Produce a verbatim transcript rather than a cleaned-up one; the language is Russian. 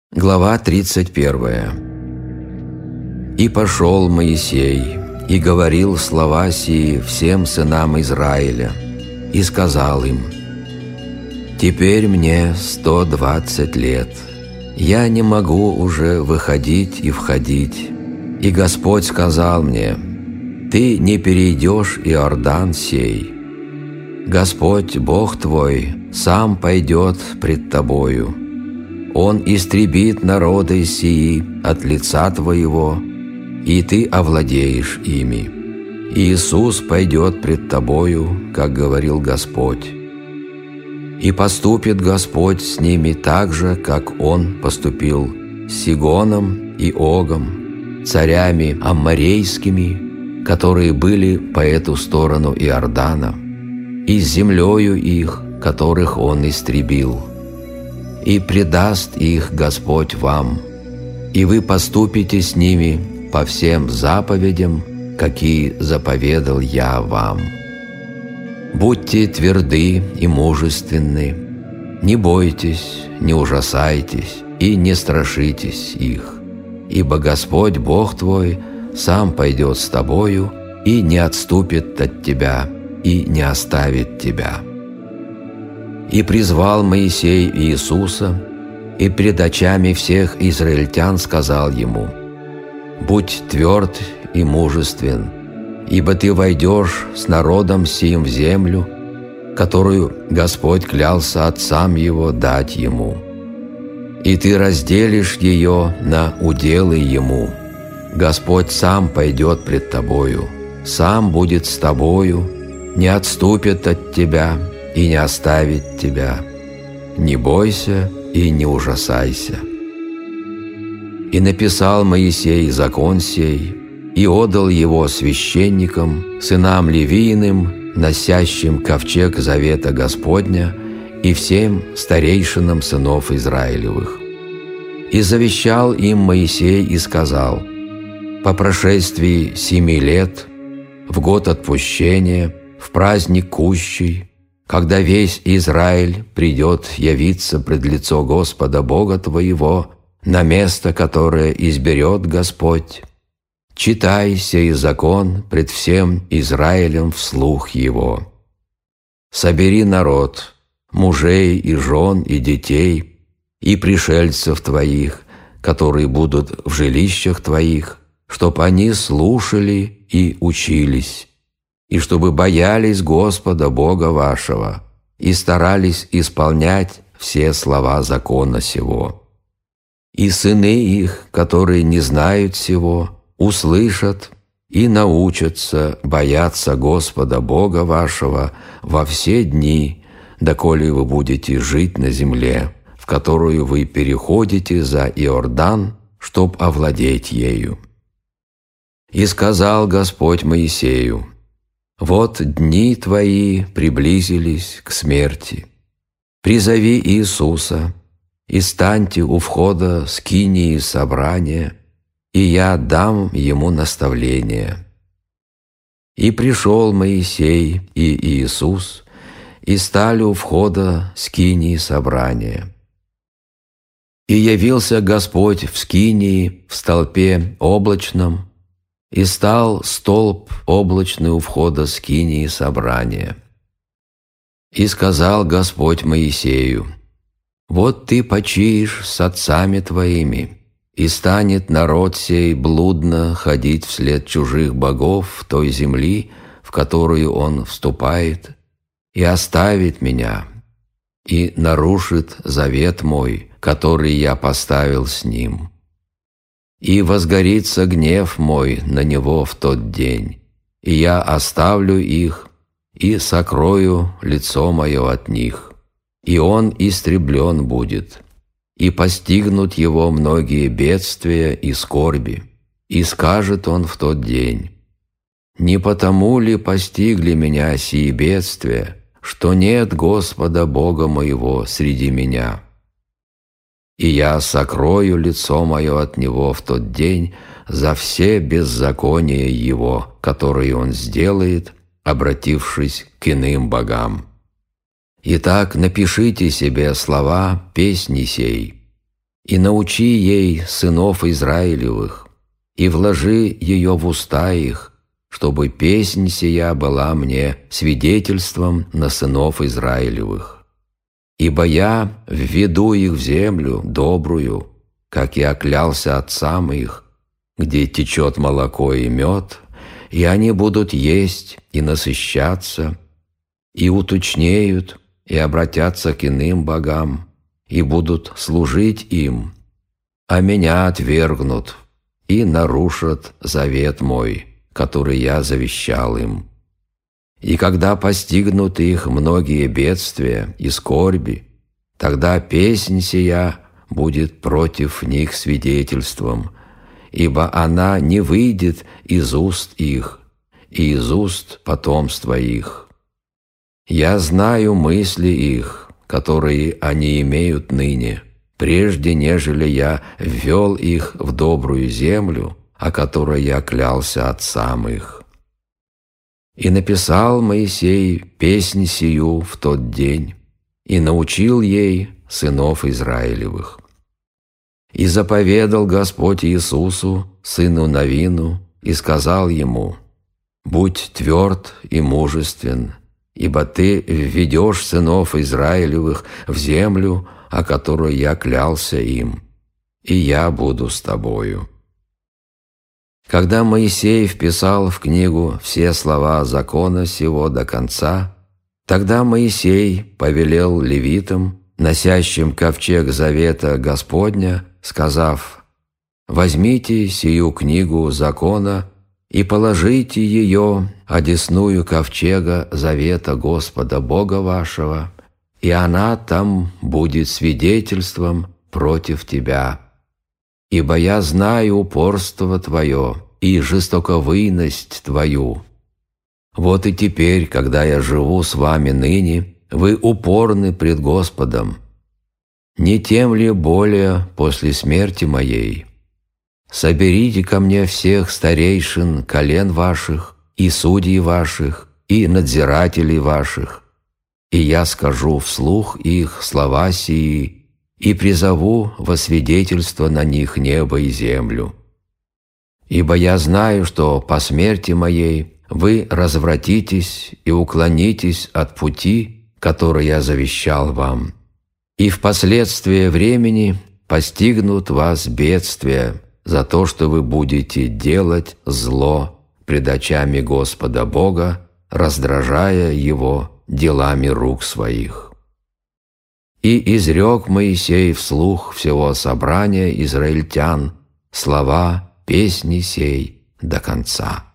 Глава тридцать первая. «И пошел Моисей, и говорил слова сии всем сынам Израиля, и сказал им: Теперь мне сто двадцать лет, я не могу уже выходить и входить. И Господь сказал мне: Ты не перейдешь Иордан сей. Господь, Бог твой, сам пойдет пред тобою. Он истребит народы сии от лица твоего, и ты овладеешь ими. Иисус пойдет пред тобою, как говорил Господь. И поступит Господь с ними так же, как Он поступил с Сигоном и Огом, царями амморейскими, которые были по эту сторону Иордана, и с землею их, которых Он истребил. И предаст их Господь вам, и вы поступите с ними по всем заповедям, какие заповедал я вам. Будьте тверды и мужественны, не бойтесь, не ужасайтесь и не страшитесь их, ибо Господь Бог твой сам пойдет с тобою и не отступит от тебя и не оставит тебя». И призвал Моисей Иисуса, и пред очами всех израильтян сказал ему: «Будь тверд и мужествен, ибо ты войдешь с народом сим в землю, которую Господь клялся отцам его дать ему. И ты разделишь ее на уделы ему. Господь сам пойдет пред тобою, сам будет с тобою, не отступит от тебя и не оставит тебя. Не бойся и не ужасайся». И написал Моисей закон сей, и отдал его священникам, сынам Левииным, носящим ковчег завета Господня, и всем старейшинам сынов Израилевых. И завещал им Моисей и сказал: «По прошествии семи лет, в год отпущения, в праздник кущий, когда весь Израиль придет явиться пред лицо Господа Бога твоего на место, которое изберет Господь, читай сей закон пред всем Израилем вслух его. Собери народ, мужей и жен и детей, и пришельцев твоих, которые будут в жилищах твоих, чтоб они слушали и учились, и чтобы боялись Господа Бога вашего и старались исполнять все слова закона сего. И сыны их, которые не знают сего, услышат и научатся бояться Господа Бога вашего во все дни, доколе вы будете жить на земле, в которую вы переходите за Иордан, чтоб овладеть ею. И сказал Господь Моисею: «Вот дни твои приблизились к смерти. Призови Иисуса, и станьте у входа скинии собрания, и я дам ему наставление». И пришел Моисей и Иисус, и стали у входа скинии собрания. И явился Господь в скинии в столпе облачном, и стал столб облачный у входа скинии собрания. И сказал Господь Моисею: «Вот ты почиешь с отцами твоими, и станет народ сей блудно ходить вслед чужих богов в той земли, в которую он вступает, и оставит меня, и нарушит завет мой, который я поставил с ним. И возгорится гнев мой на него в тот день, и я оставлю их, и сокрою лицо мое от них, и он истреблен будет, и постигнут его многие бедствия и скорби, и скажет он в тот день: не потому ли постигли меня сии бедствия, что нет Господа Бога моего среди меня? И я сокрою лицо мое от него в тот день за все беззакония его, которые он сделает, обратившись к иным богам. Итак, напишите себе слова песни сей, и научи ей сынов Израилевых, и вложи ее в уста их, чтобы песнь сия была мне свидетельством на сынов Израилевых. Ибо я введу их в землю добрую, как я клялся отцам их, где течет молоко и мед, и они будут есть и насыщаться, и уточнеют, и обратятся к иным богам, и будут служить им, а меня отвергнут и нарушат завет мой, который я завещал им. И когда постигнут их многие бедствия и скорби, тогда песнь сия будет против них свидетельством, ибо она не выйдет из уст их и из уст потомства их. Я знаю мысли их, которые они имеют ныне, прежде нежели я ввел их в добрую землю, о которой я клялся отцам их. И написал Моисей песнь сию в тот день, и научил ей сынов Израилевых. И заповедал Господь Иисусу, сыну Навину, и сказал ему: «Будь тверд и мужествен, ибо ты введешь сынов Израилевых в землю, о которой я клялся им, и я буду с тобою». Когда Моисей вписал в книгу все слова закона сего до конца, тогда Моисей повелел левитам, носящим ковчег завета Господня, сказав: «Возьмите сию книгу закона и положите ее одесную ковчега завета Господа Бога вашего, и она там будет свидетельством против тебя. Ибо я знаю упорство твое и жестоковыйность твою. Вот и теперь, когда я живу с вами ныне, вы упорны пред Господом. Не тем ли более после смерти моей? Соберите ко мне всех старейшин колен ваших, и судей ваших, и надзирателей ваших, и я скажу вслух их слова сии, и призову во свидетельство на них небо и землю. Ибо я знаю, что по смерти моей вы развратитесь и уклонитесь от пути, который я завещал вам, и впоследствии времени постигнут вас бедствия за то, что вы будете делать зло пред очами Господа Бога, раздражая Его делами рук своих». И изрек Моисей вслух всего собрания израильтян слова песни сей до конца.